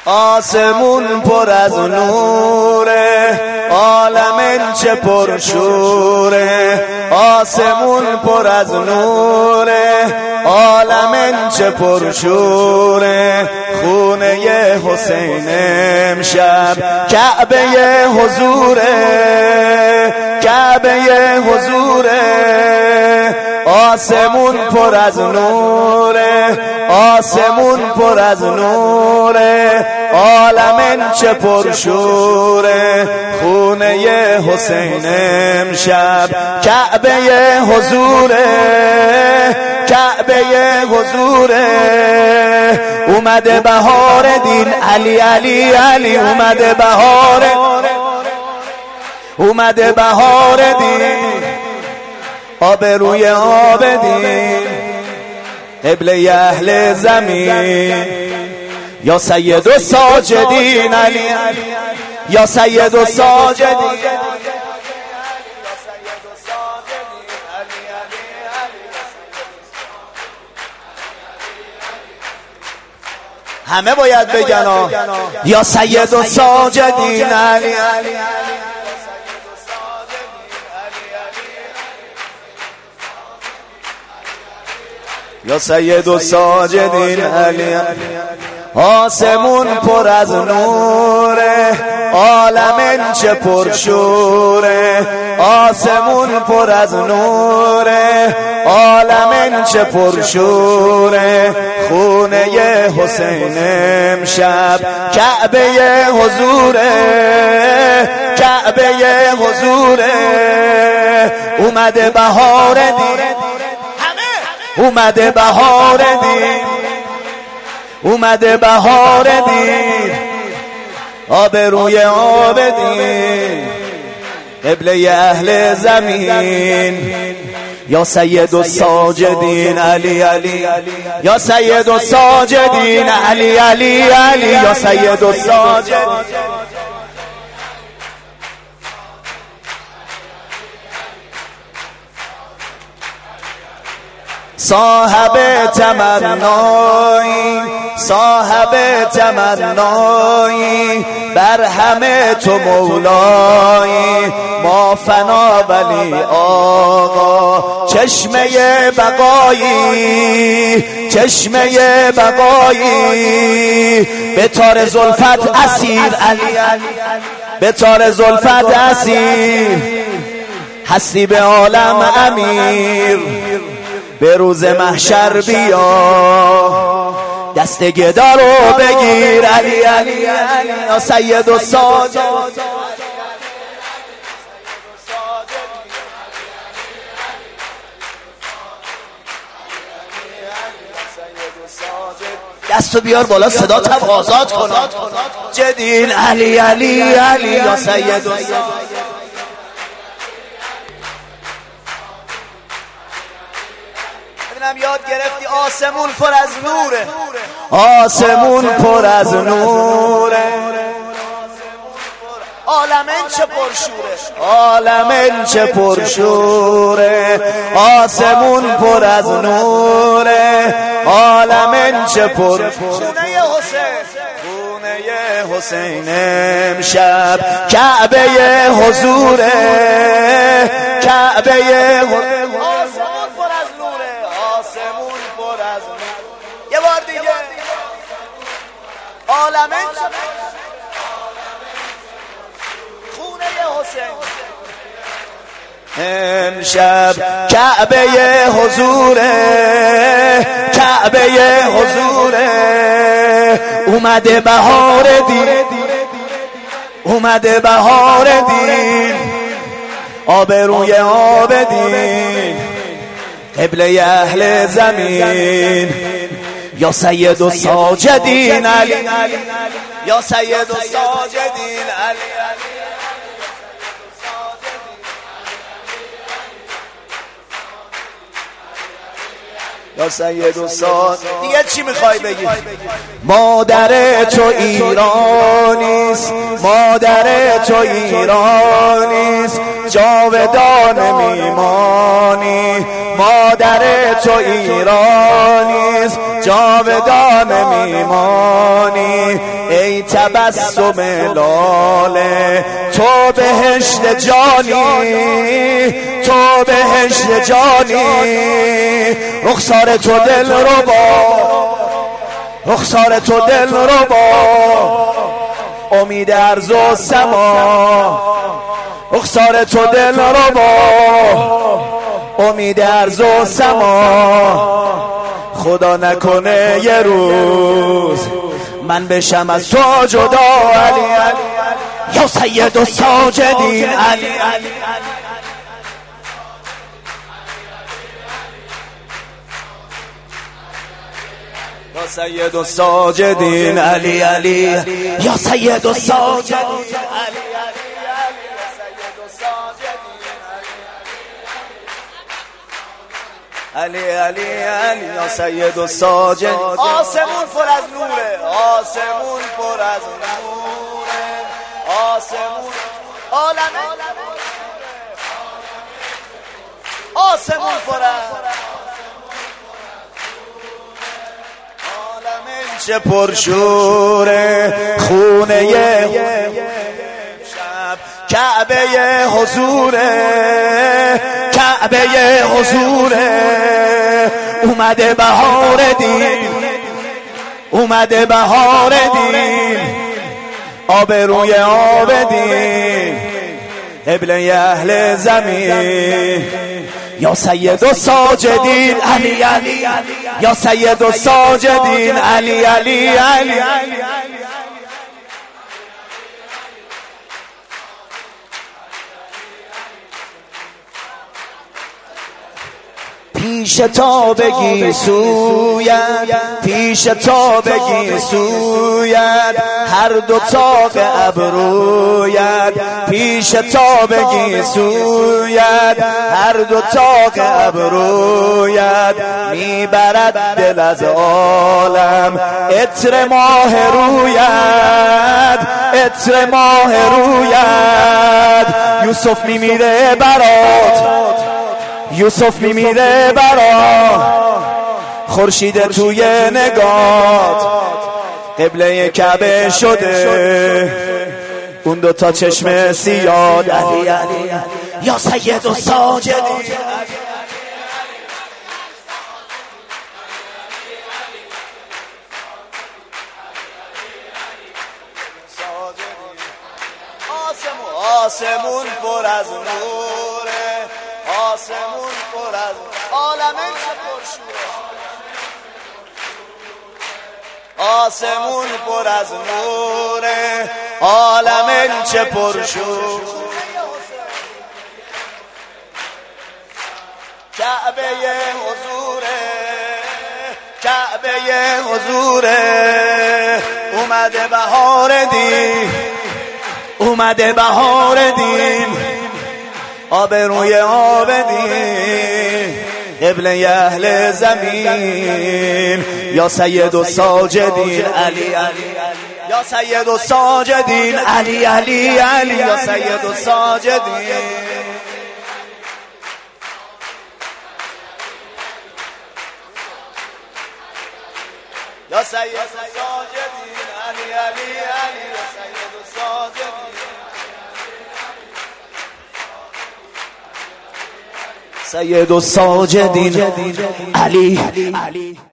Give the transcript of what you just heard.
آسمون پر از نوره، عالم چه پرشوره. آسمون پر از نوره، عالم چه پرشوره. خونه حسین امشب کعبه حضوره، کعبه حضوره. آسمون پر از نوره، آسمون پر از نوره. عالم چه پرشوره. خونه حسین امشب کعبه حضوره، کعبه حضوره. اومده بهار دین، علی علی علی. اومده بهار، اومده بهار دین، آبروی آبدین، قبله اهل زمین. یا سید و ساجدین علی، یا سید و ساجدین. همه باید بگن یا سید و ساجدین علی، یا سید و ساجدین علی. آسمون پر از نوره، عالم چه پرشوره. آسمون پر از نوره، عالم چه پرشوره. خونه حسین امشب کعبه حضوره، کعبه حضوره. اومده بهار دین، اومده بهار دین، اومده بهار دین، آبروی آبدین، قبله اهل زمین. یا سید و ساجدین علی علی، یا سید و ساجدین علی علی علی. یا سید و ساجدین، صاحب تمنایی، صاحب تمنایی. بر همه تو مولایی، ما فنا ولی آقا. چشمه بقایی، چشمه بقایی. به تار زلفت اسیر علی، به تار زلفت اسیر. هستی به عالم امیر، به روز محشر بیا، دست گدا رو بگیر علی علی علی. یا سید و ساجد، دستو بیار بالا، صدات هم آزاد کن. جدین علی علی علی. یا سید و ساجد. یاد گرفتی آسمون پر از نوره، آسمون پر از نوره. عالمین چه پرشوره، عالمین چه پرشوره. آسمون پر از نوره، عالمین چه پرشوره. خونه حسین، خونه حسین امشب کعبه حضوره، کعبه حضوره. یه بار دیگه عالمین خونه حسین امشب کعبه حضوره، کعبه حضوره. اومده بهار دین، اومده بهار دین، آبروی آبدین، قبله اهل زمین. یا سید و ساجدین علی، یا سید و ساجدین علی. یا سید و ساجدین. دیگه چی میخوای بگی؟ مادر تو ایرانیست، مادر تو ایرانیست، جاودان میمانی. مادر تو ایرانیست، جاودان میمانی. ای تبسم لاله تو بهشت جانی، تو بهشت جانی، رخسار تو دل ربا، رخسار تو دل ربا، امید ارض و سما، رخسار تو دل ربا، امید ارض و سما. خدا نکنه یه روز من بشم از تو جدا، علی یا سید و ساجدین، علی یا سید و ساجدین، علی علی یا سید و ساجدین، علی علی علی علی یا سید و ساجد. آسمون پر از نوره، آسمون پر از نوره، آسمون عالم، آسمون پر از عالم چه پرشوره، خونه شب کعبه حضوره، کعبه حضوره، اومده بهار دین، اومده بهار دین، آبروی آبدین، قبله اهل زمین. یا سید و ساجدین، علی علی یا سید و ساجدین، علی علی علی پیش تا بگی سوید، پیش تا بگی سوید، هر دو تاق ابروید، پیش تا بگی سوید، هر دو تاق ابروید، میبرد دل از عالم عطر ماه روید، عطر ماه روید. یوسف میمیره برات، یوسف میمیره برات، خورشید توی نگات، قبله کعبه شده اون دو تا چشم سیاد، علی علی یا سید و ساجدین، آسمون پر از نوره، آسمون پر از عالم چه پرشوره، آسمون پر از نوره، عالم چه پرشوره، کعبه حضوره، کعبه حضوره، اومده بهار دین، اومده بهار دین، آبروی آبدین، قبله اهل زمین. یا سید و ساجدین، علی علی یا سید و ساجدین، علی علی علی یا سید و ساجدین، یا سید و ساجدین، علی علی علی یا سید و ساجدین، سید و ساجدین، علی